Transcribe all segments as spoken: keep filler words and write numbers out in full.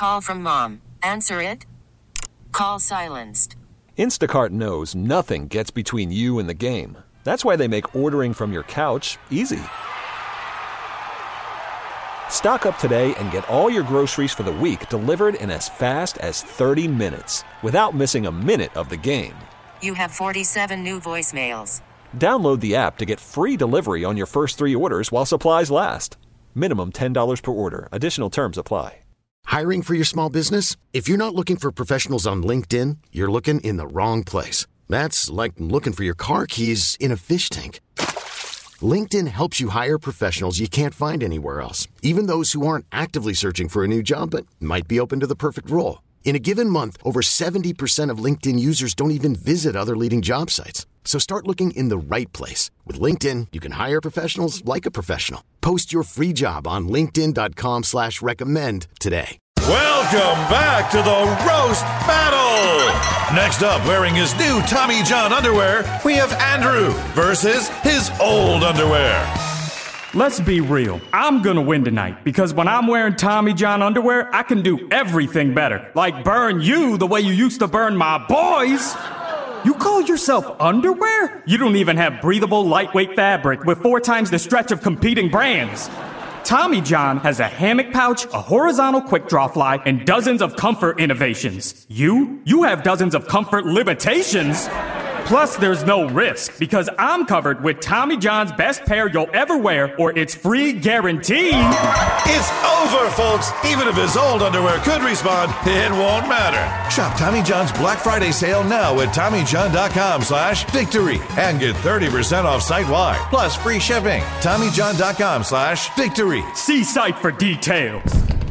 call from mom. Answer it. Call silenced. Instacart knows nothing gets between you and the game. That's why they make ordering from your couch easy. Stock up today and get all your groceries for the week delivered in as fast as thirty minutes without missing a minute of the game. You have forty-seven new voicemails. Download the app to get free delivery on your first three orders while supplies last. Minimum ten dollars per order. Additional terms apply. Hiring for your small business? If you're not looking for professionals on LinkedIn, you're looking in the wrong place. That's like looking for your car keys in a fish tank. LinkedIn helps you hire professionals you can't find anywhere else, even those who aren't actively searching for a new job but might be open to the perfect role. In a given month, over seventy percent of LinkedIn users don't even visit other leading job sites. So start looking in the right place. With LinkedIn, you can hire professionals like a professional. Post your free job on linkedin.com slash recommend today. Welcome back to the Roast Battle. Next up, wearing his new Tommy John underwear, we have Andrew versus his old underwear. Let's be real. I'm gonna win tonight because when I'm wearing Tommy John underwear, I can do everything better. Like burn you the way you used to burn my boys. You call yourself underwear? You don't even have breathable, lightweight fabric with four times the stretch of competing brands. Tommy John has a hammock pouch, a horizontal quick draw fly, and dozens of comfort innovations. You? You have dozens of comfort limitations. Plus, there's no risk because I'm covered with Tommy John's best pair you'll ever wear, or it's free guaranteed. It's over, folks. Even if his old underwear could respond, it won't matter. Shop Tommy John's Black Friday sale now at TommyJohn.com slash victory and get thirty percent off site-wide, plus free shipping. TommyJohn.com slash victory. See site for details.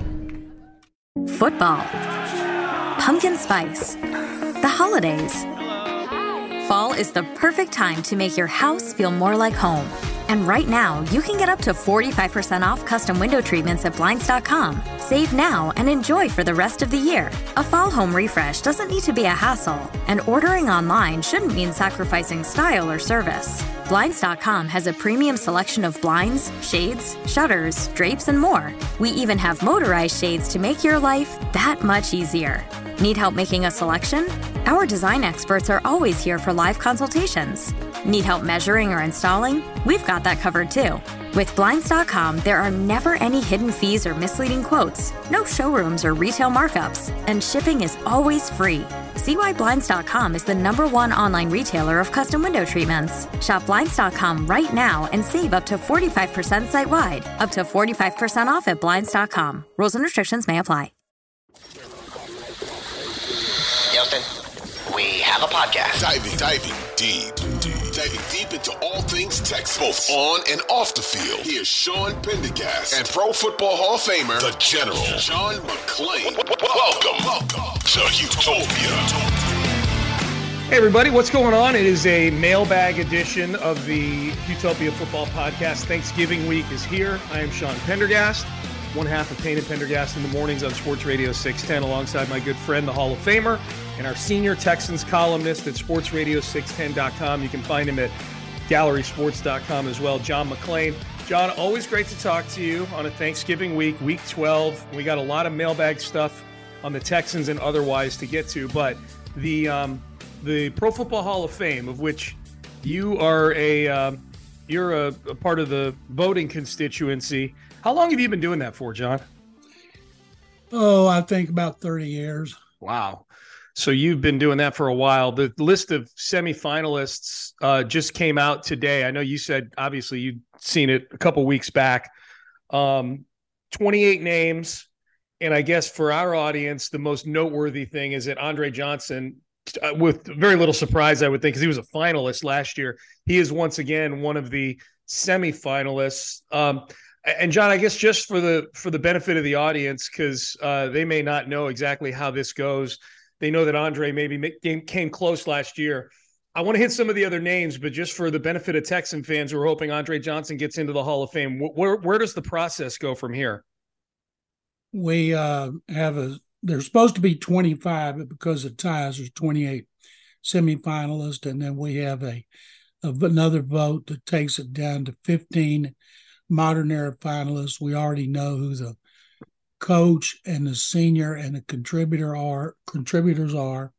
Football. Pumpkin spice. The holidays. Fall is the perfect time to make your house feel more like home. And right now, you can get up to forty-five percent off custom window treatments at Blinds dot com. Save now and enjoy for the rest of the year. A fall home refresh doesn't need to be a hassle, and ordering online shouldn't mean sacrificing style or service. Blinds dot com has a premium selection of blinds, shades, shutters, drapes, and more. We even have motorized shades to make your life that much easier. Need help making a selection? Our design experts are always here for live consultations. Need help measuring or installing? We've got that covered too. With Blinds dot com, there are never any hidden fees or misleading quotes, no showrooms or retail markups, and shipping is always free. See why Blinds dot com is the number one online retailer of custom window treatments. Shop Blinds dot com right now and save up to forty-five percent site-wide. Up to forty-five percent off at Blinds dot com. Rules and restrictions may apply. Houston, we have a podcast. Diving, diving deep, deep, diving deep into all things Texas, both on and off the field. Here's Sean Pendergast and Pro Football Hall of Famer, the General, John McClain. Welcome, welcome to Utopia. Hey everybody, what's going on? It is a mailbag edition of the Utopia Football Podcast. Thanksgiving week is here. I am Sean Pendergast, one half of Payne and Pendergast in the mornings on Sports Radio six ten, alongside my good friend, the Hall of Famer, and our senior Texans columnist at sports radio six ten dot com. You can find him at gallery sports dot com as well, John McClain. John, always great to talk to you on a Thanksgiving week, week twelve. We got a lot of mailbag stuff on the Texans and otherwise to get to, but the um, the Pro Football Hall of Fame, of which you are a uh, you're a, a part of the voting constituency. How long have you been doing that for, John? Oh, I think about thirty years. Wow. So you've been doing that for a while. The list of semifinalists uh, just came out today. I know you said, obviously, you'd seen it a couple weeks back. Um, twenty-eight names. And I guess for our audience, the most noteworthy thing is that Andre Johnson, uh, with very little surprise, I would think, because he was a finalist last year, he is once again one of the semifinalists. Um, and John, I guess just for the for the benefit of the audience, because uh, they may not know exactly how this goes. They know that Andre maybe came, came close last year. I want to hit some of the other names, but just for the benefit of Texan fans who are hoping Andre Johnson gets into the Hall of Fame, where where does the process go from here? We uh, have a – there's supposed to be twenty-five, but because of ties, there's twenty-eight semifinalists, and then we have a, a another vote that takes it down to fifteen modern era finalists. We already know who the coach and the senior and the contributor are contributors are.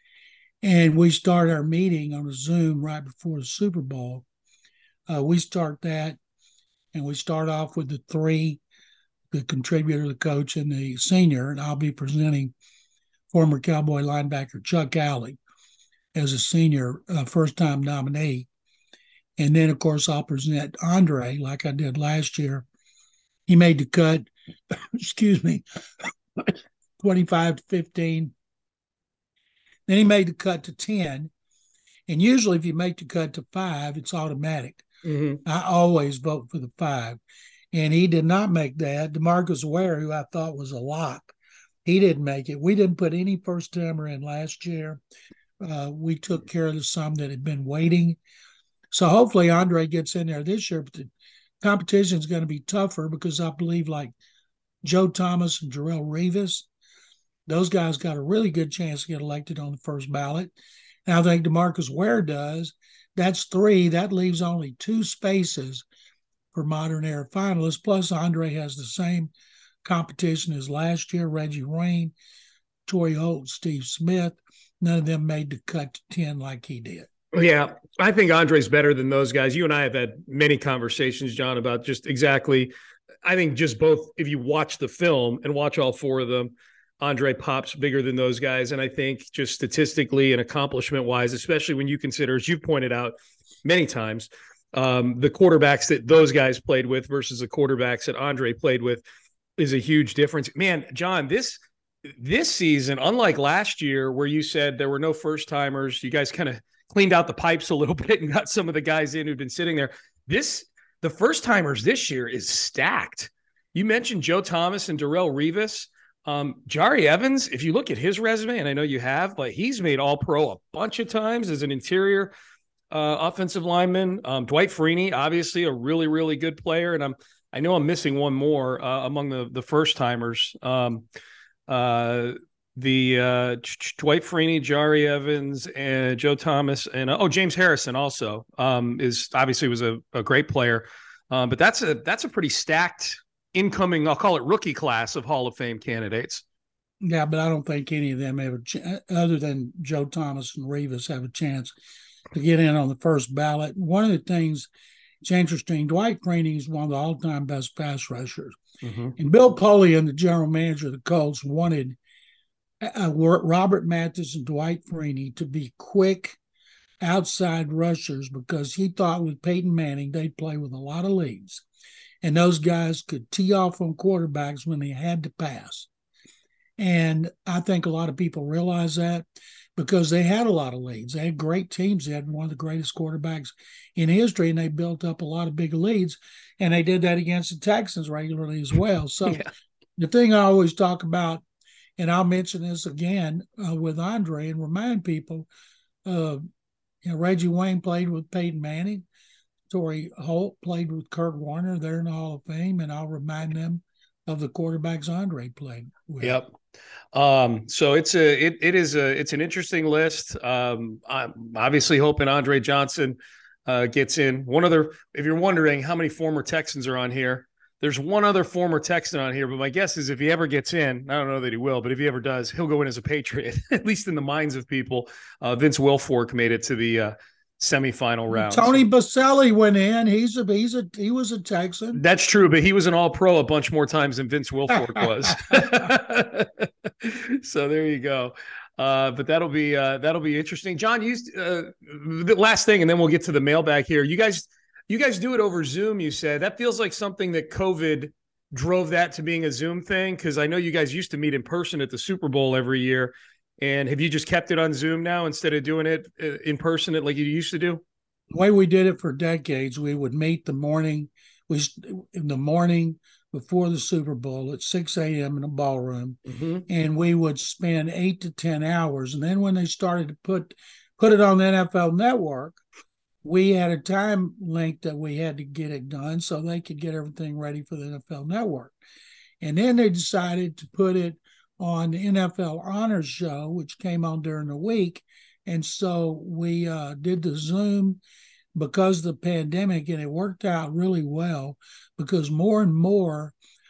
And we start our meeting on a Zoom right before the Super Bowl. Uh, we start that, and we start off with the three, the contributor, the coach, and the senior. And I'll be presenting former Cowboy linebacker Chuck Alley as a senior uh, first-time nominee. And then, of course, I'll present Andre like I did last year. He made the cut, excuse me, twenty-five to fifteen. Then he made the cut to ten. And usually if you make the cut to five, it's automatic. Mm-hmm. I always vote for the five. And he did not make that. DeMarcus Ware, who I thought was a lock, he didn't make it. We didn't put any first-timer in last year. Uh, we took care of the some that had been waiting. So hopefully Andre gets in there this year. But the competition is going to be tougher because I believe like Joe Thomas and Darrelle Revis, those guys got a really good chance to get elected on the first ballot. And I think DeMarcus Ware does. That's three. That leaves only two spaces for modern era finalists. Plus, Andre has the same competition as last year. Reggie Wayne, Torrey Holt, Steve Smith. None of them made the cut to ten like he did. Yeah, I think Andre's better than those guys. You and I have had many conversations, John, about just exactly, I think just both, if you watch the film and watch all four of them, Andre pops bigger than those guys. And I think just statistically and accomplishment-wise, especially when you consider, as you've pointed out many times, um, the quarterbacks that those guys played with versus the quarterbacks that Andre played with is a huge difference. Man, John, this this season, unlike last year where you said there were no first-timers, you guys kind of cleaned out the pipes a little bit and got some of the guys in who've been sitting there. This, the first-timers this year is stacked. You mentioned Joe Thomas and Darrelle Revis. Um, Jari Evans, if you look at his resume, and I know you have, but he's made All-Pro a bunch of times as an interior uh, offensive lineman. Um, Dwight Freeney, obviously a really, really good player, and I'm I know I'm missing one more uh, among the the first timers. Um, uh, the uh, Dwight Freeney, Jari Evans, and Joe Thomas, and uh, oh, James Harrison also um, is obviously was a, a great player, um, but that's a that's a pretty stacked incoming, I'll call it rookie class of Hall of Fame candidates. Yeah, but I don't think any of them have a ch- other than Joe Thomas and Revis have a chance to get in on the first ballot. One of the things it's interesting, Dwight Freeney is one of the all-time best pass rushers. Mm-hmm. And Bill Polian, the general manager of the Colts, wanted uh, Robert Mathis and Dwight Freeney to be quick outside rushers because he thought with Peyton Manning they'd play with a lot of leads. And those guys could tee off on quarterbacks when they had to pass. And I think a lot of people realize that because they had a lot of leads. They had great teams. They had one of the greatest quarterbacks in history, and they built up a lot of big leads. And they did that against the Texans regularly as well. So yeah. The thing I always talk about, and I'll mention this again uh, with Andre and remind people, uh, you know, Reggie Wayne played with Peyton Manning. Torrey Holt played with Kurt Warner. They're in the Hall of Fame, and I'll remind them of the quarterbacks Andre played with. Yep. Um, so it's a it it is a it's an interesting list. Um, I'm obviously hoping Andre Johnson uh, gets in. One other, if you're wondering how many former Texans are on here, there's one other former Texan on here. But my guess is if he ever gets in, I don't know that he will, but if he ever does, he'll go in as a Patriot, at least in the minds of people. Uh, Vince Wilfork made it to the uh, semifinal round. Tony Baselli went in. He's a he's a he was a Texan. That's true, but he was an All-Pro a bunch more times than Vince Wilfork was. So there you go. Uh, but that'll be uh, that'll be interesting. John, you uh, the last thing, and then we'll get to the mailbag here. You guys, you guys do it over Zoom. You said that feels like something that COVID drove that to being a Zoom thing, because I know you guys used to meet in person at the Super Bowl every year. And have you just kept it on Zoom now instead of doing it in person like you used to do? The way we did it for decades, we would meet the morning, we in the morning before the Super Bowl at six a.m. in a ballroom, mm-hmm. and we would spend eight to ten hours. And then when they started to put put it on the N F L Network, we had a time link that we had to get it done so they could get everything ready for the N F L Network. And then they decided to put it on the N F L Honors Show, which came on during the week. And so we uh, did the Zoom because of the pandemic, and it worked out really well because more and more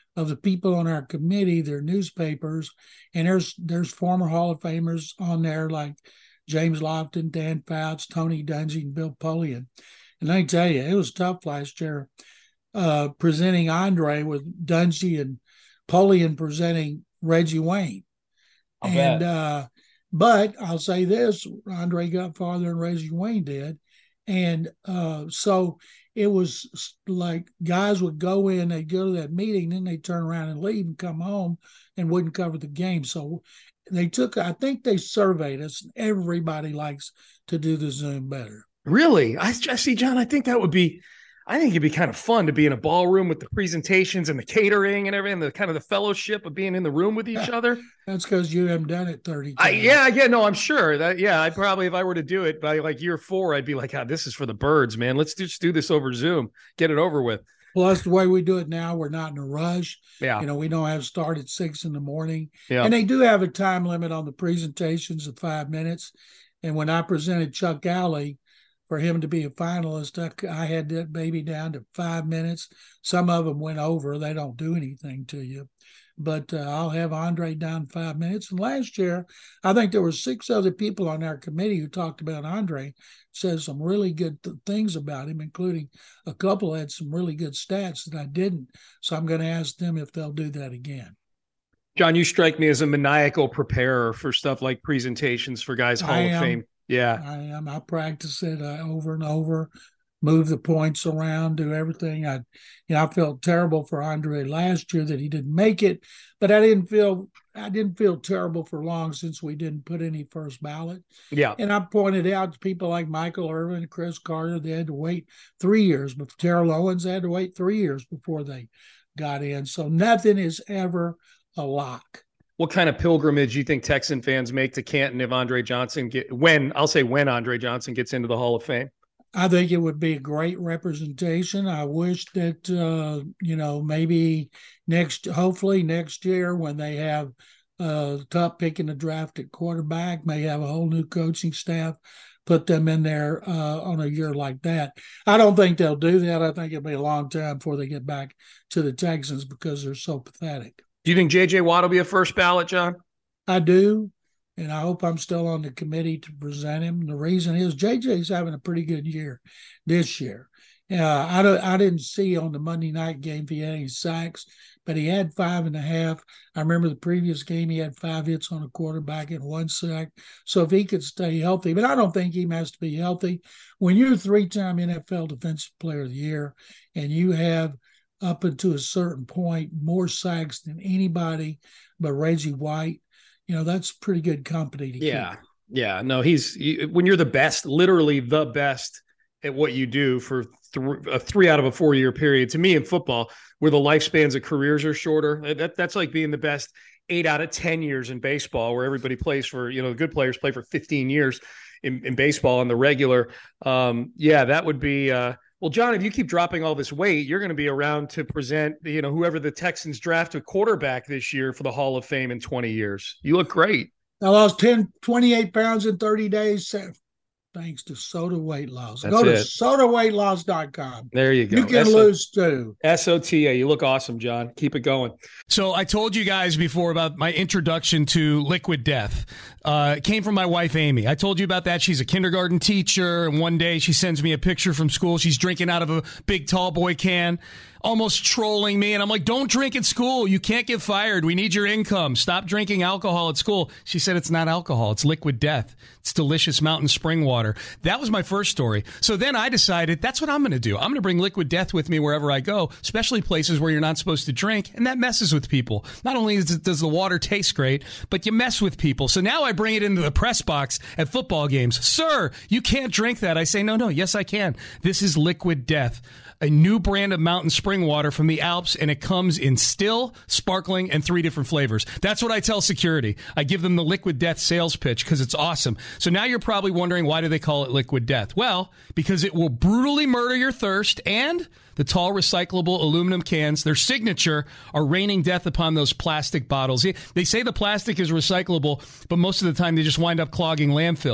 of the people on our committee, their newspapers, and there's there's former Hall of Famers on there like James Lofton, Dan Fouts, Tony Dungy, and Bill Polian. And let me tell you, it was tough last year uh, presenting Andre with Dungy and Polian presenting Reggie Wayne. I'll and bet. uh, but I'll say this: Andre got farther than Reggie Wayne did, and uh, so it was like guys would go in, they'd go to that meeting, then they'd turn around and leave and come home and wouldn't cover the game. So they took, I think they surveyed us. Everybody likes to do the Zoom better. Really? I, I see, John, I think that would be, I think it'd be kind of fun to be in a ballroom with the presentations and the catering and everything, the kind of the fellowship of being in the room with each other. That's because you haven't done it thirty times. I, yeah, yeah, no, I'm sure that, yeah, I probably, if I were to do it by like year four, I'd be like, God, this is for the birds, man. Let's just do this over Zoom, get it over with. Plus, the way we do it now, we're not in a rush. Yeah. You know, we don't have to start at six in the morning. Yeah. And they do have a time limit on the presentations of five minutes. And when I presented Chuck Alley, for him to be a finalist, I, I had that baby down to five minutes. Some of them went over. They don't do anything to you. But uh, I'll have Andre down five minutes. And last year, I think there were six other people on our committee who talked about Andre, said some really good th- things about him, including a couple had some really good stats that I didn't. So I'm going to ask them if they'll do that again. John, you strike me as a maniacal preparer for stuff like presentations for guys Hall I of am. Fame. Yeah. I am. I practice it uh, over and over, move the points around, do everything. I, you know, I felt terrible for Andre last year that he didn't make it, but I didn't feel, I didn't feel terrible for long since we didn't put any first ballot. Yeah. And I pointed out to people like Michael Irvin, Chris Carter, they had to wait three years, but Terrell Owens had to wait three years before they got in. So nothing is ever a lock. What kind of pilgrimage do you think Texan fans make to Canton if Andre Johnson get when I'll say when Andre Johnson gets into the Hall of Fame? I think it would be a great representation. I wish that uh, you know, maybe next, hopefully next year when they have uh, top pick in the draft at quarterback, may have a whole new coaching staff, put them in there uh, on a year like that. I don't think they'll do that. I think it'll be a long time before they get back to the Texans because they're so pathetic. Do you think J J Watt will be a first ballot, John? I do, and I hope I'm still on the committee to present him. The reason is J J's having a pretty good year this year. Uh, I, don't, I didn't see on the Monday night game if he had any sacks, but he had five and a half. I remember the previous game he had five hits on a quarterback and one sack. So if he could stay healthy, but I don't think he has to be healthy. When you're a three-time N F L Defensive Player of the Year and you have up until a certain point, more sacks than anybody but Reggie White, you know, that's pretty good company to yeah. keep. Yeah. No, he's when you're the best, literally the best at what you do for th- a three out of a four year period. To me in football, where the lifespans of careers are shorter, that, that's like being the best eight out of ten years in baseball, where everybody plays for, you know, the good players play for fifteen years in, in baseball on the regular. Um, yeah, that would be uh, well, John, if you keep dropping all this weight, you're going to be around to present, you know, whoever the Texans draft a quarterback this year for the Hall of Fame in twenty years. You look great. I lost ten, twenty-eight pounds in thirty days, thanks to Soda Weight Loss. That's Go to it. soda weight loss dot com. There you go. You can S O- lose too. S O T A. You look awesome, John. Keep it going. So I told you guys before about my introduction to Liquid Death. Uh, it came from my wife, Amy. I told you about that. She's a kindergarten teacher, and one day she sends me a picture from school. She's drinking out of a big tall boy can, almost trolling me. And I'm like, don't drink at school. You can't get fired. We need your income. Stop drinking alcohol at school. She said it's not alcohol. It's Liquid Death. It's delicious mountain spring water. That was my first story. So then I decided that's what I'm going to do. I'm going to bring Liquid Death with me wherever I go, especially places where you're not supposed to drink. And that messes with people. Not only is it, does the water taste great, but you mess with people. So now I bring it into the press box at football games. Sir, you can't drink that. I say, no, no, yes, I can. This is Liquid Death, a new brand of mountain spring water from the Alps, and it comes in still, sparkling, and three different flavors. That's what I tell security. I give them the Liquid Death sales pitch because it's awesome. So now you're probably wondering, why do they call it Liquid Death? Well, because it will brutally murder your thirst, and the tall recyclable aluminum cans, their signature, are raining death upon those plastic bottles. They say the plastic is recyclable, but most of the time they just wind up clogging landfills.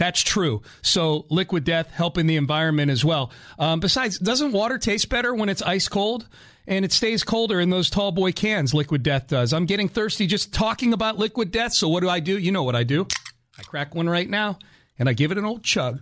That's true. So Liquid Death helping the environment as well. Um, besides, doesn't water taste better when it's ice cold? And it stays colder in those tall boy cans, Liquid Death does. I'm getting thirsty just talking about Liquid Death. So what do I do? You know what I do. I crack one right now, and I give it an old chug.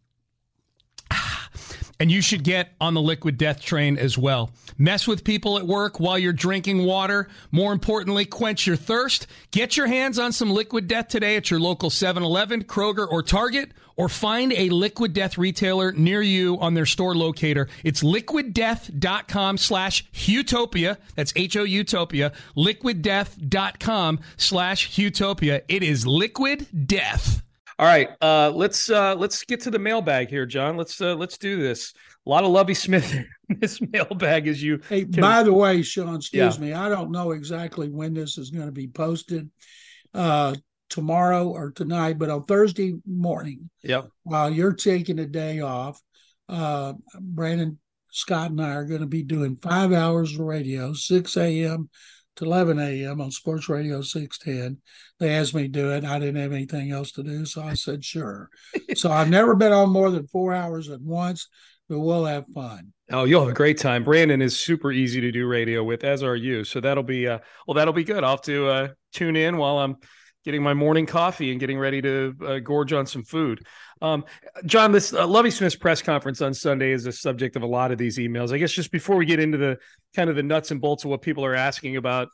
And you should get on the Liquid Death train as well. Mess with people at work while you're drinking water. More importantly, quench your thirst. Get your hands on some Liquid Death today at your local seven eleven, Kroger, or Target, or find a Liquid Death retailer near you on their store locator. It's liquiddeath.com slash Hutopia. That's H O Utopia. liquiddeath.com slash Hutopia. It is Liquid Death. All right, uh, let's uh, let's get to the mailbag here, John. Let's uh, let's do this. A lot of Lovie Smith in this mailbag, as you. Hey, can... by the way, Sean, excuse yeah. me, I don't know exactly when this is going to be posted, uh, tomorrow or tonight, but on Thursday morning, yep. while you're taking a day off, uh, Brandon Scott and I are going to be doing five hours of radio, six a.m. to eleven a.m. on Sports Radio six ten. They asked me to do it. I didn't have anything else to do, so I said, sure. So I've never been on more than four hours at once, but we'll have fun. Oh, you'll have a great time. Brandon is super easy to do radio with, as are you. So that'll be, uh, well, that'll be good. I'll have to uh, tune in while I'm getting my morning coffee and getting ready to uh, gorge on some food. Um, John, this uh, Lovie Smith's press conference on Sunday is the subject of a lot of these emails. I guess just before we get into the kind of the nuts and bolts of what people are asking about,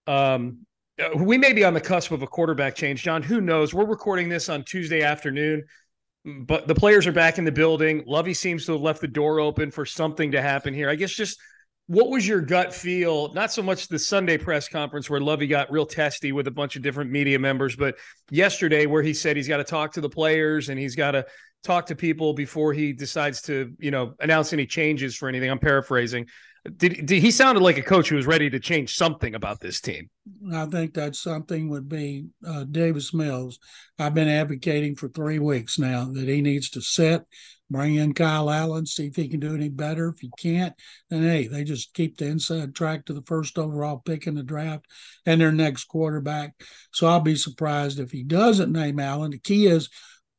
um, we may be on the cusp of a quarterback change. John, who knows? We're recording this on Tuesday afternoon, but the players are back in the building. Lovie seems to have left the door open for something to happen here. I guess just what was your gut feel? Not so much the Sunday press conference where Lovie got real testy with a bunch of different media members, but yesterday where he said he's got to talk to the players and he's got to talk to people before he decides to, you know, announce any changes for anything. I'm paraphrasing. Did, did he sounded like a coach who was ready to change something about this team? I think that something would be uh, Davis Mills. I've been advocating for three weeks now that he needs to sit, bring in Kyle Allen, see if he can do any better. If he can't, then, hey, they just keep the inside track to the first overall pick in the draft and their next quarterback. So I'll be surprised if he doesn't name Allen. The key is,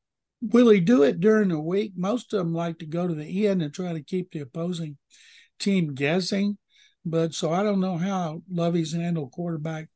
will he do it during the week? Most of them like to go to the end and try to keep the opposing team guessing. But so I don't know how Lovie's handled quarterback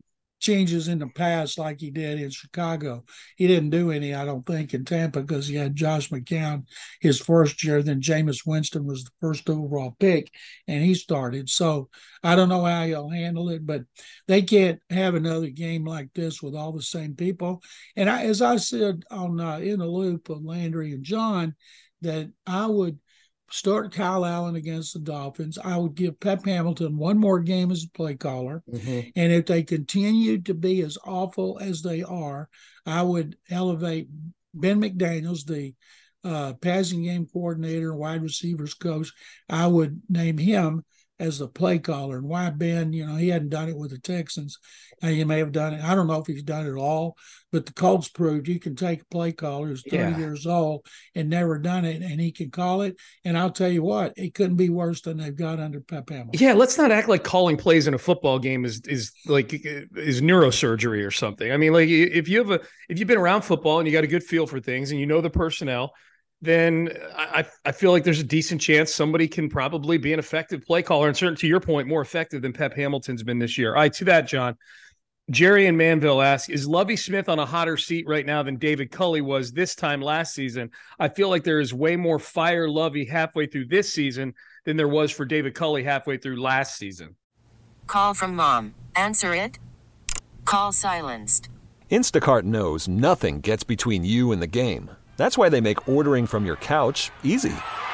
changes in the past like he did in Chicago. He didn't do any, I don't think, in Tampa because he had Josh McCown his first year. Then Jameis Winston was the first overall pick, and he started. So I don't know how he'll handle it, but they can't have another game like this with all the same people. And I, as I said on uh, In the Loop of Landry and John, that I would start Kyle Allen against the Dolphins. I would give Pep Hamilton one more game as a play caller. Mm-hmm. And if they continue to be as awful as they are, I would elevate Ben McDaniels, the uh, passing game coordinator, wide receivers coach. I would name him as the play caller. And why Ben? You know, he hadn't done it with the Texans. Uh, he may have done it. I don't know if he's done it at all, but the Colts proved you can take a play caller who's thirty yeah. years old and never done it, and he can call it. And I'll tell you what, it couldn't be worse than they've got under Pep Hamilton. Yeah, let's not act like calling plays in a football game is is like is neurosurgery or something. I mean, like if you have a if you've been around football and you got a good feel for things and you know the personnel, then I, I feel like there's a decent chance somebody can probably be an effective play caller, and certainly to your point, more effective than Pep Hamilton's been this year. All right, to that, John. Jerry in Manville asks, is Lovie Smith on a hotter seat right now than David Culley was this time last season? I feel like there is way more fire Lovie halfway through this season than there was for David Culley halfway through last season. Call from mom. Answer it. Call silenced. Instacart knows nothing gets between you and the game. That's why they make ordering from your couch easy.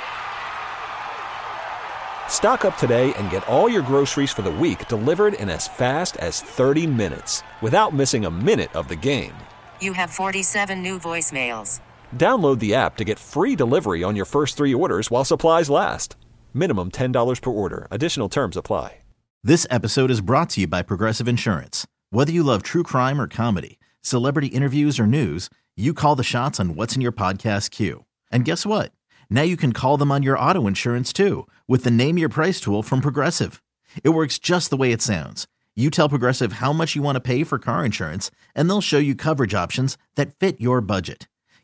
Stock up today and get all your groceries for the week delivered in as fast as thirty minutes without missing a minute of the game. You have forty-seven new voicemails. Download the app to get free delivery on your first three orders while supplies last. Minimum ten dollars per order. Additional terms apply. This episode is brought to you by Progressive Insurance. Whether you love true crime or comedy, celebrity interviews or news, you call the shots on what's in your podcast queue. And guess what? Now you can call them on your auto insurance too with the Name Your Price tool from Progressive. It works just the way it sounds. You tell Progressive how much you want to pay for car insurance, and they'll show you coverage options that fit your budget.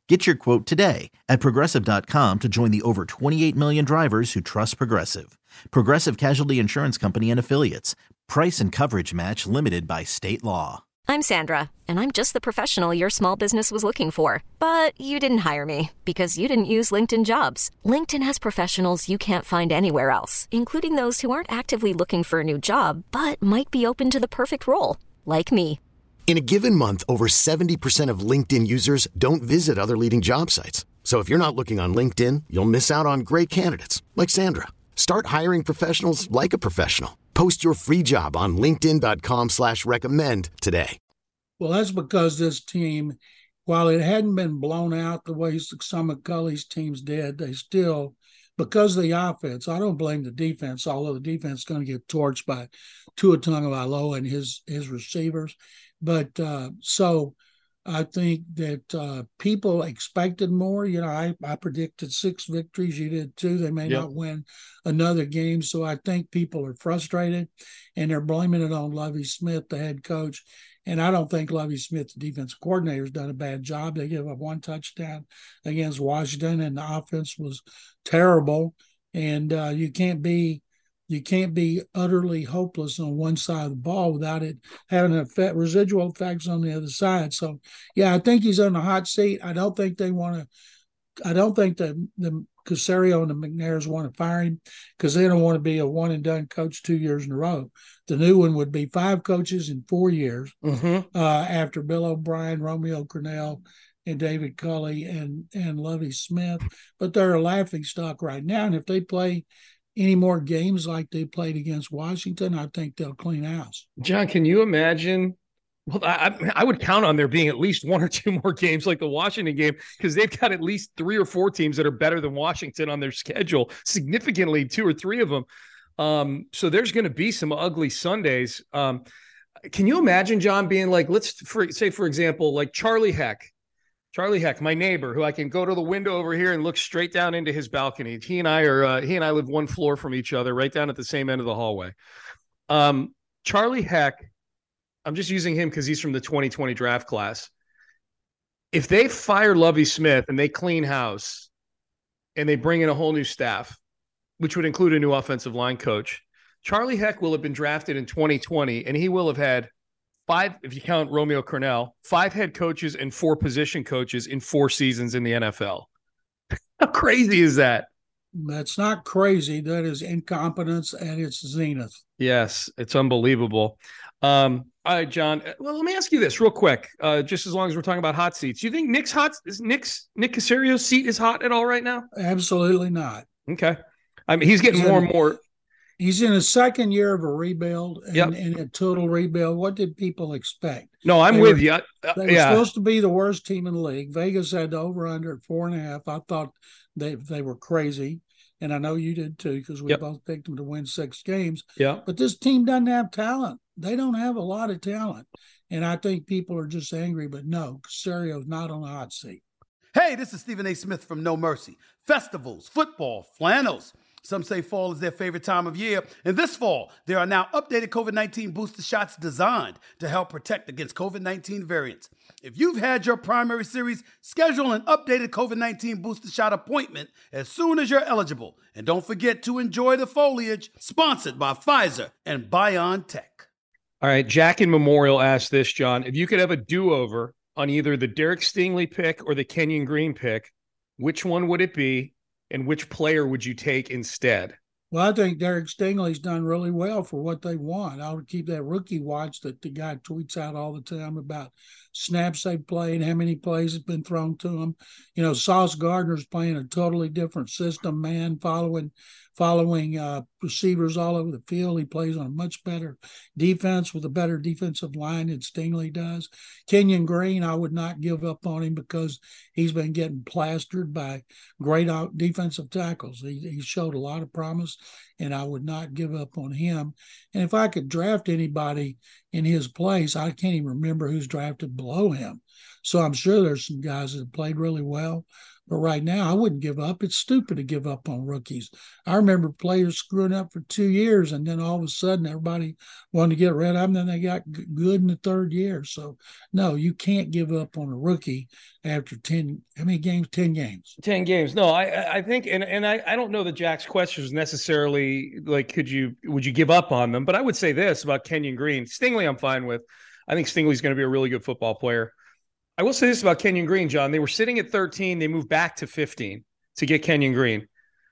Get your quote today at Progressive dot com to join the over twenty-eight million drivers who trust Progressive. Progressive Casualty Insurance Company and Affiliates. Price and coverage match limited by state law. I'm Sandra, and I'm just the professional your small business was looking for. But you didn't hire me because you didn't use LinkedIn Jobs. LinkedIn has professionals you can't find anywhere else, including those who aren't actively looking for a new job, but might be open to the perfect role, like me. In a given month, over seventy percent of LinkedIn users don't visit other leading job sites. So if you're not looking on LinkedIn, you'll miss out on great candidates like Sandra. Start hiring professionals like a professional. Post your free job on linkedin dot com slash recommend today. Well, that's because this team, while it hadn't been blown out the way some of Cully's teams did, they still, because of the offense, I don't blame the defense, although the defense is going to get torched by Tua Tagovailoa and his, his receivers. But uh, so I think that uh, people expected more. You know, I, I predicted six victories. You did too. They may yep. not win another game. So I think people are frustrated, and they're blaming it on Lovie Smith, the head coach. And I don't think Lovie Smith, the defensive coordinator, has done a bad job. They gave up one touchdown against Washington, and the offense was terrible. And uh, you can't be you can't be utterly hopeless on one side of the ball without it having an effect, residual effects on the other side. So, yeah, I think he's on the hot seat. I don't think they want to. I don't think the the Caserio and the McNairs want to fire him because they don't want to be a one and done coach two years in a row. The new one would be five coaches in four years mm-hmm. uh, after Bill O'Brien, Romeo Crennel, and David Culley and and Lovie Smith. But they're a laughing stock right now, and if they play any more games like they played against Washington, I think they'll clean house. John, can you imagine? Well, I, I would count on there being at least one or two more games like the Washington game because they've got at least three or four teams that are better than Washington on their schedule, significantly two or three of them. Um, so there's going to be some ugly Sundays. Um, can you imagine, John, being like, let's for, say, for example, like Charlie Heck, Charlie Heck, my neighbor, who I can go to the window over here and look straight down into his balcony. He and I are uh, he and I live one floor from each other, right down at the same end of the hallway. Um, Charlie Heck. I'm just using him because he's from the twenty twenty draft class. If they fire Lovie Smith and they clean house and they bring in a whole new staff, which would include a new offensive line coach, Charlie Heck will have been drafted in twenty twenty, and he will have had five, if you count Romeo Crennel, five head coaches and four position coaches in four seasons in the N F L. How crazy is that? That's not crazy. That is incompetence at its zenith. Yes, it's unbelievable. Um, all right, John. Well, let me ask you this real quick. Uh, just as long as we're talking about hot seats, do you think Nick's hot is Nick's Nick Caserio's seat is hot at all right now? Absolutely not. Okay. I mean, he's getting he's more in, and more. He's in his second year of a rebuild and, yep. and a total rebuild. What did people expect? No, I'm they with were, you. Uh, they yeah. were supposed to be the worst team in the league. Vegas had the over under at four and a half. I thought they they were crazy. And I know you did too, because we yep. both picked them to win six games. Yeah. But this team doesn't have talent. They don't have a lot of talent. And I think people are just angry, but no, Caserio's not on the hot seat. Hey, this is Stephen A. Smith from No Mercy. Festivals, football, flannels. Some say fall is their favorite time of year. And this fall, there are now updated COVID nineteen booster shots designed to help protect against COVID nineteen variants. If you've had your primary series, schedule an updated COVID nineteen booster shot appointment as soon as you're eligible. And don't forget to enjoy the foliage, sponsored by Pfizer and BioNTech. All right, Jack in Memorial asked this, John. If you could have a do-over on either the Derek Stingley pick or the Kenyon Green pick, which one would it be? And which player would you take instead? Well, I think Derek Stingley's done really well for what they want. I would keep that rookie watch that the guy tweets out all the time about snaps they've played, how many plays have been thrown to them. You know, Sauce Gardner's playing a totally different system, man, following following uh, receivers all over the field. He plays on a much better defense with a better defensive line than Stingley does. Kenyon Green, I would not give up on him because he's been getting plastered by great defensive tackles. He, he showed a lot of promise, and I would not give up on him. And if I could draft anybody in his place, I can't even remember who's drafted below him. So I'm sure there's some guys that have played really well. But right now, I wouldn't give up. It's stupid to give up on rookies. I remember players screwing up for two years, and then all of a sudden, everybody wanted to get rid of them. Then they got g- good in the third year. So, no, you can't give up on a rookie after ten. How many games? Ten games. Ten games. No, I I think, and and I, I don't know that Jack's question is necessarily like, could you would you give up on them? But I would say this about Kenyon Green. Stingley, I'm fine with. I think Stingley's going to be a really good football player. I will say this about Kenyon Green, John. They were sitting at thirteen. They moved back to fifteen to get Kenyon Green.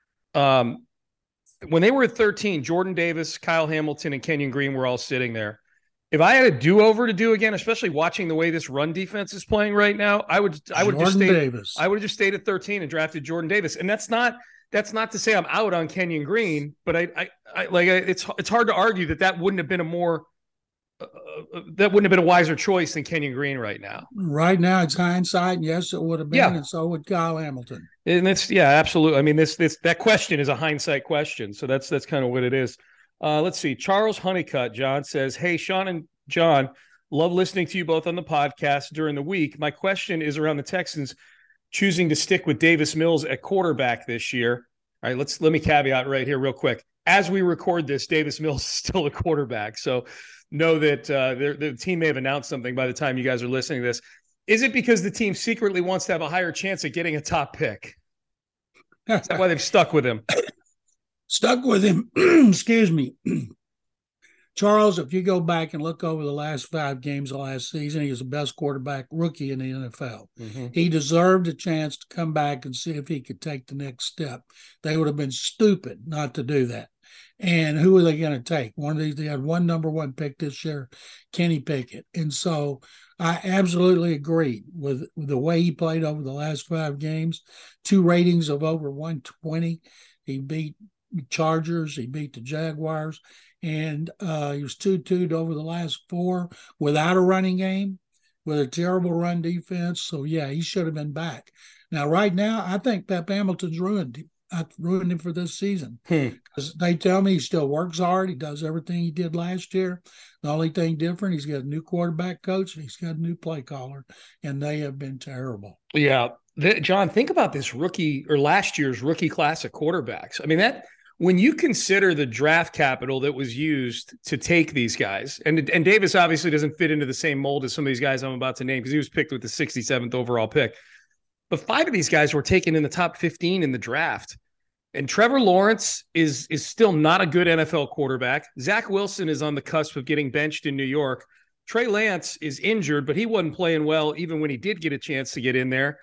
Um, when they were at thirteen, Jordan Davis, Kyle Hamilton, and Kenyon Green were all sitting there. If I had a do-over to do again, especially watching the way this run defense is playing right now, I would I would just stay Davis. I would have just stayed at thirteen and drafted Jordan Davis. And that's not that's not to say I'm out on Kenyon Green, but I I, I like it's it's hard to argue that that wouldn't have been a more Uh, that wouldn't have been a wiser choice than Kenyon Green right now. Right now, it's hindsight. And yes, it would have been, Yeah. and so would Kyle Hamilton. And it's yeah, absolutely. I mean, this this that question is a hindsight question, so that's that's kind of what it is. Uh, let's see. Charles Honeycutt, John says, "Hey, Sean and John, love listening to you both on the podcast during the week. My question is around the Texans choosing to stick with Davis Mills at quarterback this year. All right, let's let me caveat right here, real quick. As we record this, Davis Mills is still a quarterback, so." Know that uh, the team may have announced something by the time you guys are listening to this. Is it because the team secretly wants to have a higher chance at getting a top pick? Is that why they've stuck with him? Stuck with him. Excuse me. Charles, if you go back and look over the last five games of last season, he was the best quarterback rookie in the N F L. Mm-hmm. He deserved a chance to come back and see if he could take the next step. They would have been stupid not to do that. And who are they going to take? One of these, they had one number one pick this year, Kenny Pickett. And so I absolutely agree with, with the way he played over the last five games. Two ratings of over one twenty. He beat the Chargers. He beat the Jaguars. And uh, he was two two over the last four without a running game, with a terrible run defense. So, yeah, he should have been back. Now, right now, I think Pep Hamilton's ruined him. I ruined him for this season because hmm. they tell me he still works hard. He does everything he did last year. The only thing different, he's got a new quarterback coach and he's got a new play caller, and they have been terrible. Yeah. The, John, think about this rookie or last year's rookie class of quarterbacks. I mean, that when you consider the draft capital that was used to take these guys, and, and Davis obviously doesn't fit into the same mold as some of these guys I'm about to name because he was picked with the sixty-seventh overall pick. But five of these guys were taken in the top fifteen in the draft. And Trevor Lawrence is is still not a good N F L quarterback. Zach Wilson is on the cusp of getting benched in New York. Trey Lance is injured, but he wasn't playing well even when he did get a chance to get in there.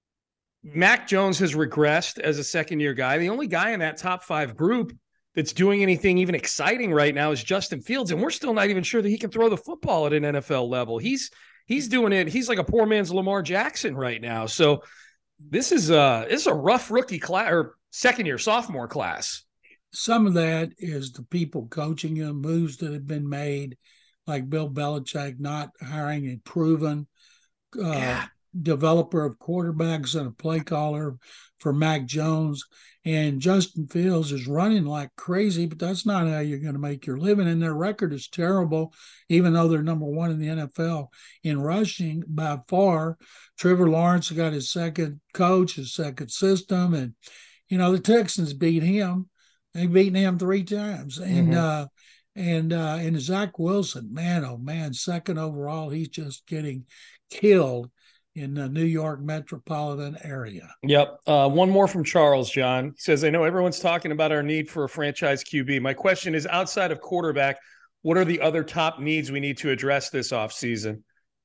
Mac Jones has regressed as a second-year guy. The only guy in that top five group that's doing anything even exciting right now is Justin Fields, and we're still not even sure that he can throw the football at an N F L level. He's He's doing it. He's like a poor man's Lamar Jackson right now. So this is a, this is a rough rookie class or second year sophomore class. Some of that is the people coaching him, moves that have been made, like Bill Belichick not hiring a proven uh, Yeah. developer of quarterbacks and a play caller for Mac Jones. And Justin Fields is running like crazy, but that's not how you're going to make your living. And their record is terrible, even though they're number one in the N F L in rushing by far. Trevor Lawrence got his second coach, his second system. And, you know, the Texans beat him. They've beaten him three times. And, Mm-hmm. uh, and, uh, and Zach Wilson, man, oh man, second overall, he's just getting killed in the New York metropolitan area. Yep. Uh, one more from Charles, John. He says, I know everyone's talking about our need for a franchise Q B. My question is, outside of quarterback, what are the other top needs we need to address this offseason?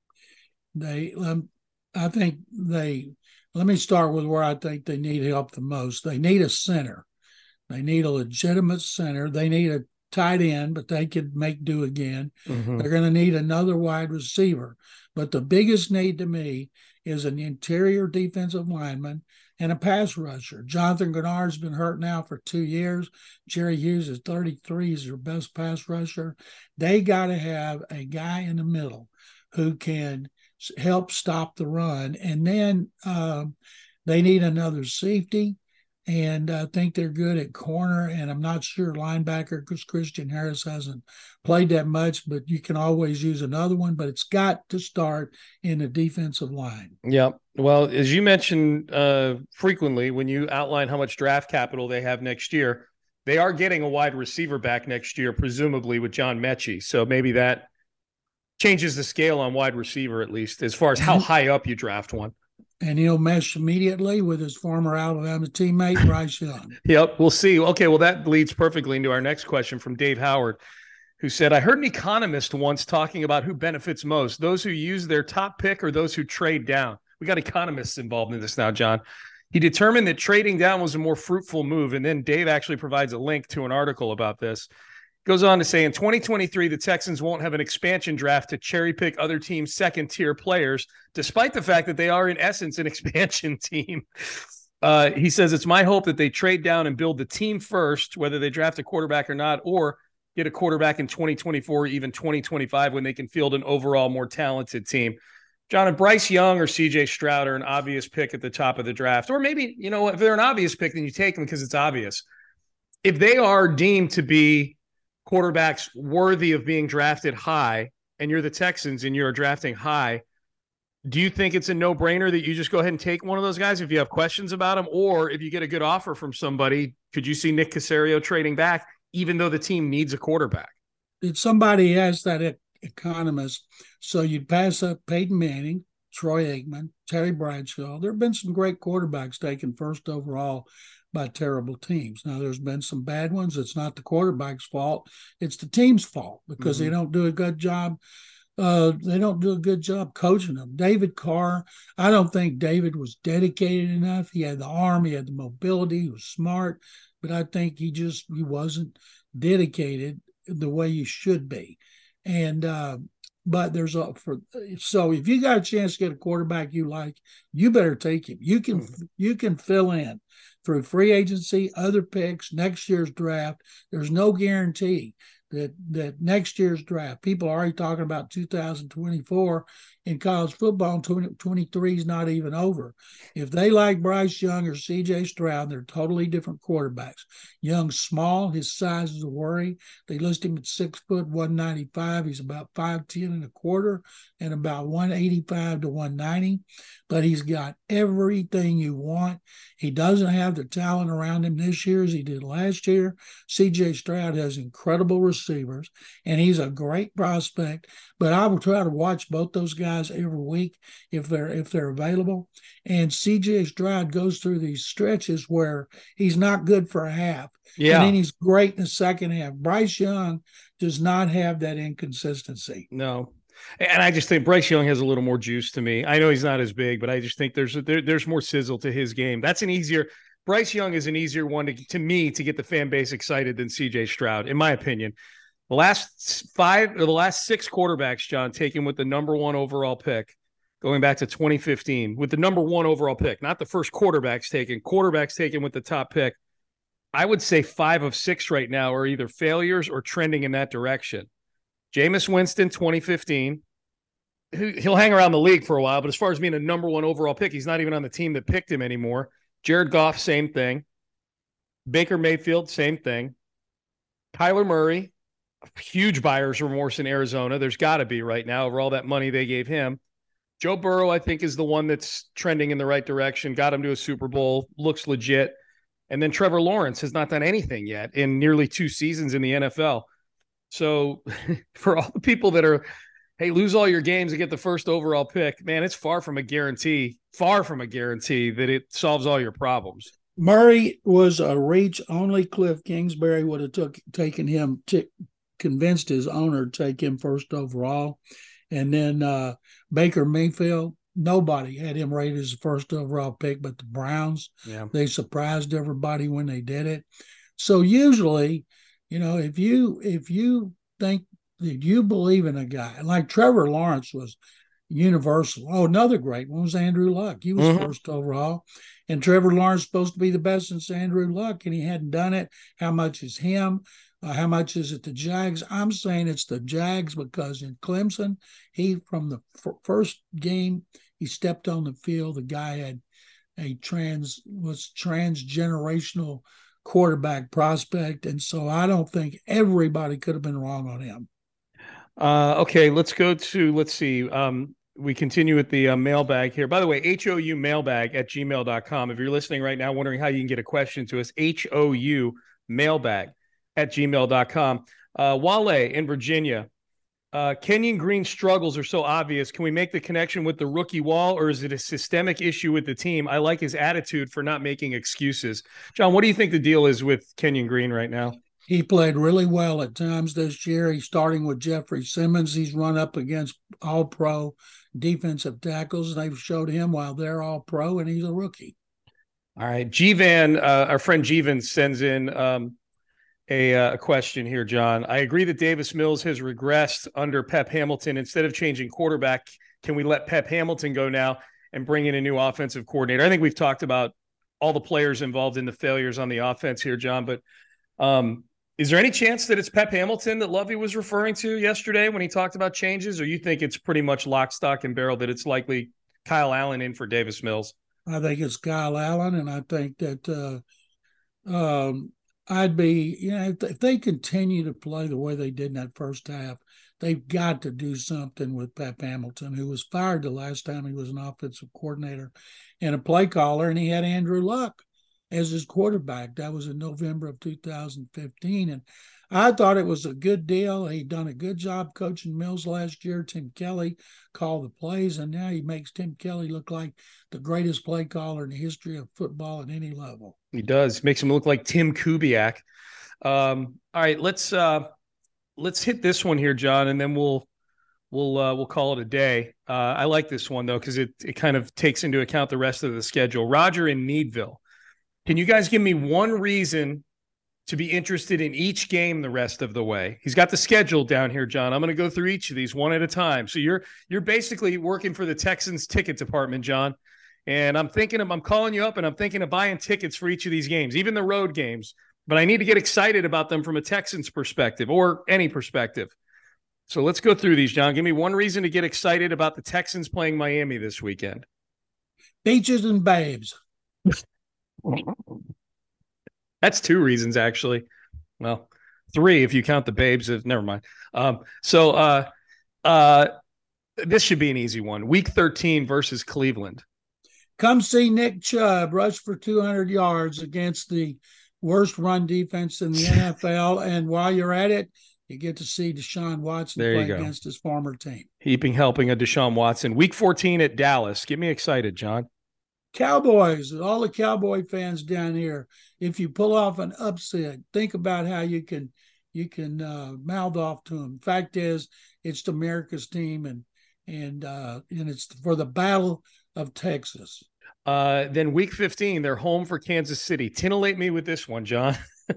They, um, I think they, let me start with where I think they need help the most. They need a center. They need a legitimate center. They need a tight end, but they could make do again. Mm-hmm. They're going to need another wide receiver. But the biggest need to me is an interior defensive lineman and a pass rusher. Jonathan Gennard's been hurt now for two years. Jerry Hughes is thirty-three. He's their best pass rusher. They got to have a guy in the middle who can help stop the run. And then um, they need another safety. And I think they're good at corner, and I'm not sure linebacker because Christian Harris hasn't played that much, but you can always use another one, but it's got to start in the defensive line. Yeah. Well, as you mentioned uh, frequently when you outline how much draft capital they have next year, they are getting a wide receiver back next year, presumably with John Mechie. So maybe that changes the scale on wide receiver, at least as far as how high up you draft one. And he'll mesh immediately with his former Alabama teammate, Bryce Young. Yep, we'll see. Okay, well, that leads perfectly into our next question from Dave Howard, who said, I heard an economist once talking about who benefits most, those who use their top pick or those who trade down. We got economists involved in this now, John. He determined that trading down was a more fruitful move, and then Dave actually provides a link to an article about this. Goes on to say, in twenty twenty-three, the Texans won't have an expansion draft to cherry pick other teams' second-tier players, despite the fact that they are, in essence, an expansion team. Uh, he says, it's my hope that they trade down and build the team first, whether they draft a quarterback or not, or get a quarterback in twenty twenty-four, even twenty twenty-five, when they can field an overall more talented team. John, if Bryce Young or C J Stroud are an obvious pick at the top of the draft, or maybe, you know, if they're an obvious pick, then you take them because it's obvious. If they are deemed to be quarterbacks worthy of being drafted high, and you're the Texans and you're drafting high, do you think it's a no-brainer that you just go ahead and take one of those guys if you have questions about them? Or if you get a good offer from somebody, could you see Nick Caserio trading back, even though the team needs a quarterback? Did somebody ask that economist? So you'd pass up Peyton Manning, Troy Aikman, Terry Bradshaw. There have been some great quarterbacks taken first overall by terrible teams. Now, there's been some bad ones. It's not the quarterback's fault. It's the team's fault because mm-hmm. they don't do a good job. Uh, they don't do a good job coaching them. David Carr, I don't think David was dedicated enough. He had the arm, he had the mobility, he was smart, but I think he just he wasn't dedicated the way you should be. And uh, but there's a for so if you got a chance to get a quarterback you like, you better take him. You can mm-hmm. you can fill in through free agency, other picks, next year's draft. There's no guarantee that that next year's draft, people are already talking about two thousand twenty-four in college football, and twenty twenty-three is not even over. If they like Bryce Young or C J Stroud, they're totally different quarterbacks. Young's small, his size is a worry. They list him at six foot one ninety-five. He's about five ten and a quarter and about one eighty-five to one ninety. But he's got everything you want. He doesn't have the talent around him this year as he did last year. C J Stroud has incredible receivers, and he's a great prospect. But I will try to watch both those guys every week if they're if they're available. And C J Stroud goes through these stretches where he's not good for a half, yeah, and then he's great in the second half. Bryce Young does not have that inconsistency. No. And I just think Bryce Young has a little more juice to me. I know he's not as big, but I just think there's there, there's more sizzle to his game. That's an easier – Bryce Young is an easier one to, to me to get the fan base excited than C J Stroud, in my opinion. The last five or the last six quarterbacks, John, taken with the number one overall pick, going back to twenty fifteen, with the number one overall pick, not the first quarterbacks taken, quarterbacks taken with the top pick, I would say five of six right now are either failures or trending in that direction. Jameis Winston, twenty fifteen. He'll hang around the league for a while, but as far as being a number one overall pick, he's not even on the team that picked him anymore. Jared Goff, same thing. Baker Mayfield, same thing. Kyler Murray, huge buyer's remorse in Arizona. There's got to be right now over all that money they gave him. Joe Burrow, I think, is the one that's trending in the right direction. Got him to a Super Bowl, looks legit. And then Trevor Lawrence has not done anything yet in nearly two seasons in the N F L. So for all the people that are, hey, lose all your games and get the first overall pick, man, it's far from a guarantee, far from a guarantee that it solves all your problems. Murray was a reach. Only Cliff Kingsbury would have took taken him, to, convinced his owner to take him first overall. And then uh, Baker Mayfield, nobody had him rated as the first overall pick but the Browns. Yeah. They surprised everybody when they did it. So usually, you know, if you if you think that you believe in a guy, like Trevor Lawrence was universal. Oh, another great one was Andrew Luck. He was mm-hmm. first overall. And Trevor Lawrence supposed to be the best since Andrew Luck, and he hadn't done it. How much is him? Uh, how much is it the Jags? I'm saying it's the Jags because in Clemson, he from the f- first game he stepped on the field, the guy had a trans was transgenerational quarterback prospect, and so I don't think everybody could have been wrong on him. Uh, okay, let's go to let's see. Um, we continue with the uh, mailbag here. By the way, H O U mailbag at gmail dot com. If you're listening right now, wondering how you can get a question to us, H O U mailbag at gmail dot com. Uh, Wale in Virginia. Uh, Kenyon Green's struggles are so obvious. Can we make the connection with the rookie wall, or is it a systemic issue with the team? I like his attitude for not making excuses. John, what do you think the deal is with Kenyon Green right now? He played really well at times this year. He's starting with Jeffrey Simmons. He's run up against all-pro defensive tackles. They've showed him while they're all-pro, and he's a rookie. All right. G-Van, uh, our friend G-Van sends in um, a, uh, a question here, John. I agree that Davis Mills has regressed under Pep Hamilton. Instead of changing quarterback, can we let Pep Hamilton go now and bring in a new offensive coordinator? I think we've talked about all the players involved in the failures on the offense here, John, but um, is there any chance that it's Pep Hamilton that Lovey was referring to yesterday when he talked about changes, or you think it's pretty much lock, stock, and barrel that it's likely Kyle Allen in for Davis Mills? I think it's Kyle Allen, and I think that uh, um, I'd be, you know, if, if they continue to play the way they did in that first half, they've got to do something with Pep Hamilton, who was fired the last time he was an offensive coordinator and a play caller, and he had Andrew Luck as his quarterback. That was in November of two thousand fifteen. And I thought it was a good deal. He'd done a good job coaching Mills last year. Tim Kelly called the plays, and now he makes Tim Kelly look like the greatest play caller in the history of football at any level. He does. Makes him look like Tim Kubiak. Um, all right, let's uh, let's hit this one here, John, and then we'll we'll uh, we'll call it a day. Uh, I like this one though because it it kind of takes into account the rest of the schedule. Roger in Meadville. Can you guys give me one reason to be interested in each game the rest of the way? He's got the schedule down here, John. I'm going to go through each of these one at a time. So you're you're basically working for the Texans ticket department, John. And I'm thinking of, I'm calling you up and I'm thinking of buying tickets for each of these games, even the road games. But I need to get excited about them from a Texans perspective or any perspective. So let's go through these, John. Give me one reason to get excited about the Texans playing Miami this weekend. Beaches and babes. That's two reasons, actually. Well, three if you count the babes. Never mind. Um, so uh, uh, this should be an easy one. Week thirteen versus Cleveland. Come see Nick Chubb rush for two hundred yards against the worst run defense in the N F L. And while you're at it, you get to see Deshaun Watson there play against his former team. Heaping helping a Deshaun Watson. Week fourteen at Dallas. Get me excited, John. Cowboys, all the Cowboy fans down here, if you pull off an upset, think about how you can you can uh, mouth off to them. Fact is, it's America's team, and and uh, and it's for the Battle of Texas. Uh, then week fifteen, they're home for Kansas City. Titillate me with this one, John.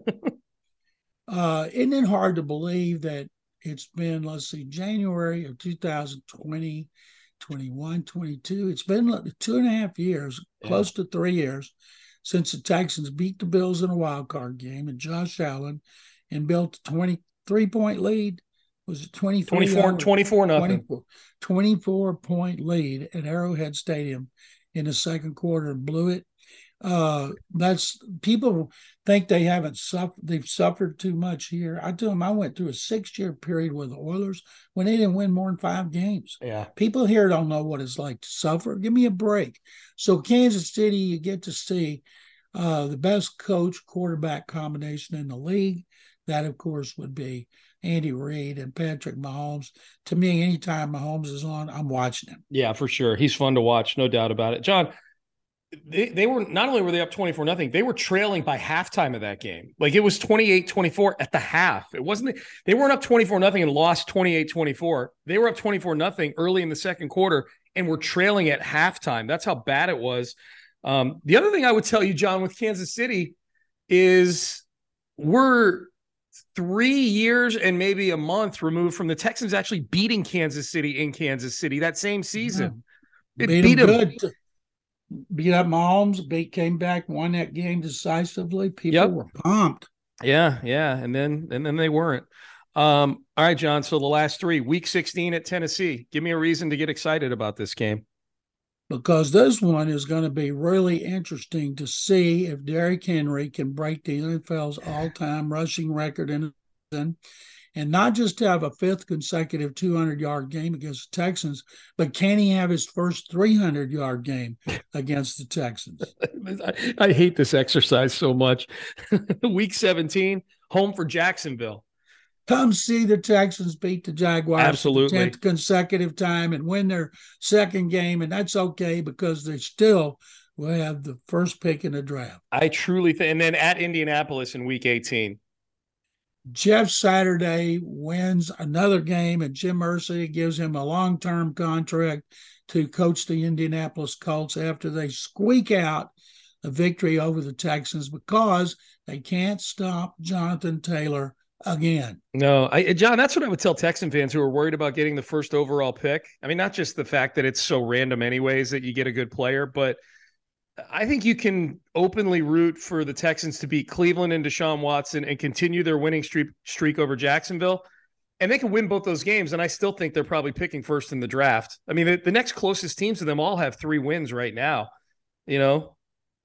uh, isn't it hard to believe that it's been, let's see, January of two thousand twenty, twenty-one, twenty-two. It's been two and a half years, yeah. close to three years, since the Texans beat the Bills in a wild card game and Josh Allen and built a twenty-three point lead. Was it twenty-three? twenty-four, twenty-four nothing. twenty-four, twenty-four point lead at Arrowhead Stadium in the second quarter and blew it. Uh, that's people think they haven't suffered. They've suffered too much here. I tell them I went through a six-year period with the Oilers when they didn't win more than five games. Yeah, people here don't know what it's like to suffer. Give me a break. So Kansas City, you get to see uh, the best coach quarterback combination in the league. That, of course, would be Andy Reid and Patrick Mahomes. To me, anytime Mahomes is on, I'm watching him. Yeah, for sure. He's fun to watch, no doubt about it. John, they, they were not only were they up twenty-four nothing, they were trailing by halftime of that game. Like it was twenty-eight twenty-four at the half. It wasn't they weren't up twenty-four nothing and lost twenty-eight twenty-four. They were up twenty-four nothing early in the second quarter and were trailing at halftime. That's how bad it was. Um, the other thing I would tell you, John, with Kansas City is we're three years and maybe a month removed from the Texans actually beating Kansas City in Kansas City that same season. Yeah. It beat, beat them good. Beat up Mahomes, beat, came back, won that game decisively. People yep. were pumped. Yeah, yeah, and then and then they weren't. Um, all right, John. So the last three, week sixteen at Tennessee. Give me a reason to get excited about this game. because this one is going to be really interesting to see if Derrick Henry can break the N F L's all-time rushing record in and not just have a fifth consecutive two hundred yard game against the Texans, but can he have his first three hundred yard game against the Texans? I, I hate this exercise so much. Week seventeen, home for Jacksonville. Come see the Texans beat the Jaguars Absolutely. for the tenth consecutive time and win their second game, and that's okay because they still will have the first pick in the draft. I truly think, and then at Indianapolis in week eighteen. Jeff Saturday wins another game, and Jim Irsay gives him a long-term contract to coach the Indianapolis Colts after they squeak out a victory over the Texans because they can't stop Jonathan Taylor again. No, I, John, that's what I would tell Texan fans who are worried about getting the first overall pick. I mean, not just the fact that it's so random anyways that you get a good player, but I think you can openly root for the Texans to beat Cleveland and Deshaun Watson and continue their winning streak streak over Jacksonville. And they can win both those games, and I still think they're probably picking first in the draft. I mean, the, the next closest teams to them all have three wins right now, you know?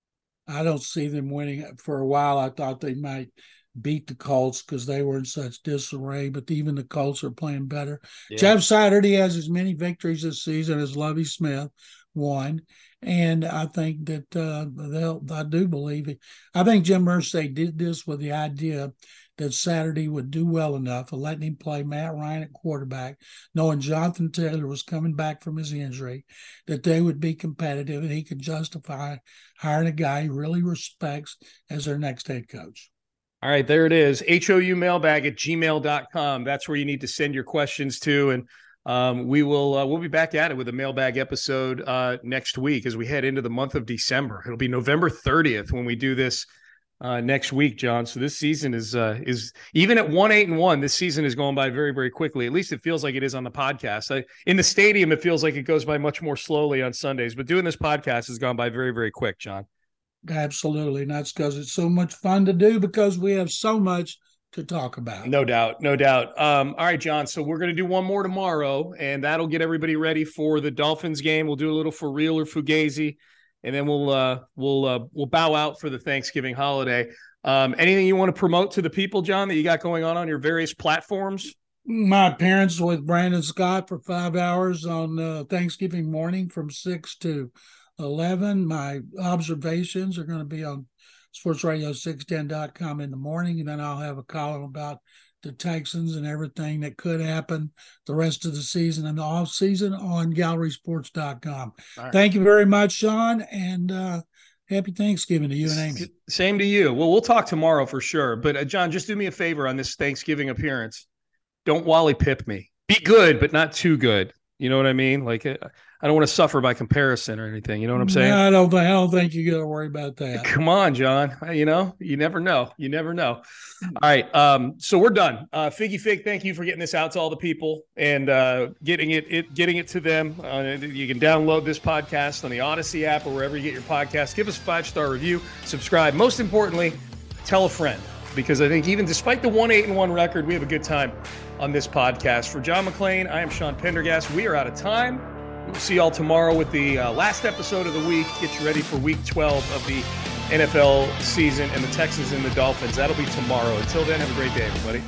I don't see them winning. For a while, I thought they might beat the Colts because they were in such disarray, but even the Colts are playing better. Yeah. Jeff Saturday has as many victories this season as Lovie Smith won. And I think that uh, they'll, I do believe it. I think Jim Irsay did this with the idea that Saturday would do well enough of letting him play Matt Ryan at quarterback, knowing Jonathan Taylor was coming back from his injury, that they would be competitive and he could justify hiring a guy he really respects as their next head coach. All right, there it is. H O U mailbag at gmail dot com. That's where you need to send your questions to. And Um, we will uh, we'll be back at it with a mailbag episode uh, next week as we head into the month of December. It'll be November thirtieth when we do this uh, next week, John. So this season is uh, is even at one eight and one. This season is going by very very quickly. At least it feels like it is on the podcast. I, in the stadium, it feels like it goes by much more slowly on Sundays. But doing this podcast has gone by very very quick, John. Absolutely, and that's because it's so much fun to do because we have so much to talk about. No doubt, no doubt. Um, all right, John, so we're going to do one more tomorrow, and that'll get everybody ready for the Dolphins game. We'll do a little for real or Fugazi, and then we'll uh, we'll uh, we'll bow out for the Thanksgiving holiday. Um, anything you want to promote to the people, John, that you got going on on your various platforms? My appearance with Brandon Scott for five hours on uh, Thanksgiving morning from six to eleven. My observations are going to be on sports radio six ten dot com in the morning, and then I'll have a column about the Texans and everything that could happen the rest of the season and the off season on gallery sports dot com. Right. Thank you very much, Sean, and uh, happy Thanksgiving to you and Amy. Same to you. Well, we'll talk tomorrow for sure. But uh, John, just do me a favor on this Thanksgiving appearance. Don't Wally Pip me. Be good, but not too good. You know what I mean? Like, I don't want to suffer by comparison or anything. You know what I'm saying? No, I don't, I don't think you got to worry about that. Come on, John. You know, you never know. You never know. All right. Um, so we're done. Uh, Figgy Fig, thank you for getting this out to all the people and uh, getting it, it, getting it to them. Uh, you can download this podcast on the Odyssey app or wherever you get your podcast. Give us a five-star review. Subscribe. Most importantly, tell a friend, because I think even despite the one eight and one record, we have a good time on this podcast. For John McClain, I am Sean Pendergast. We are out of time. We'll see y'all tomorrow with the uh, last episode of the week. Get you ready for week twelve of the N F L season and the Texans and the Dolphins. That'll be tomorrow. Until then, have a great day, everybody.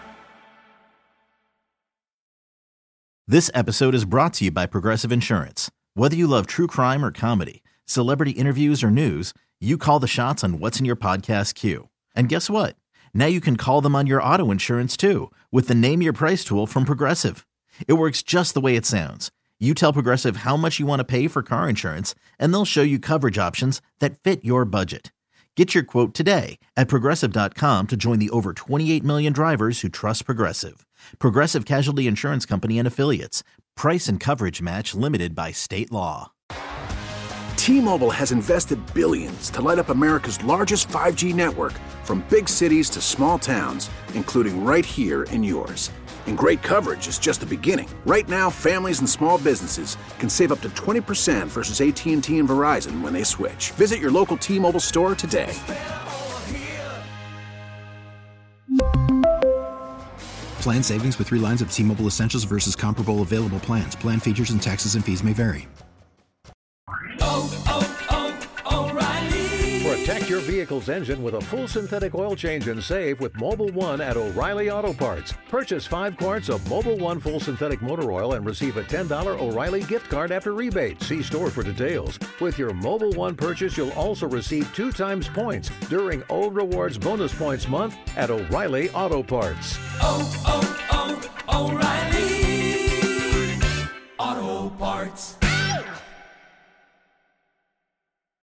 This episode is brought to you by Progressive Insurance. Whether you love true crime or comedy, celebrity interviews or news, you call the shots on what's in your podcast queue. And guess what? Now you can call them on your auto insurance too with the Name Your Price tool from Progressive. It works just the way it sounds. You tell Progressive how much you want to pay for car insurance, and they'll show you coverage options that fit your budget. Get your quote today at Progressive dot com to join the over twenty-eight million drivers who trust Progressive. Progressive Casualty Insurance Company and Affiliates. Price and coverage match limited by state law. T-Mobile has invested billions to light up America's largest five G network, from big cities to small towns, including right here in yours. And great coverage is just the beginning. Right now, families and small businesses can save up to twenty percent versus A T and T and Verizon when they switch. Visit your local T-Mobile store today. Plan savings with three lines of T-Mobile Essentials versus comparable available plans. Plan features and taxes and fees may vary. Protect your vehicle's engine with a full synthetic oil change and save with Mobil one at O'Reilly Auto Parts. Purchase five quarts of Mobil one full synthetic motor oil and receive a ten dollars O'Reilly gift card after rebate. See store for details. With your Mobil one purchase, you'll also receive two times points during O Rewards Bonus Points Month at O'Reilly Auto Parts. Oh, oh, oh, O'Reilly Auto Parts.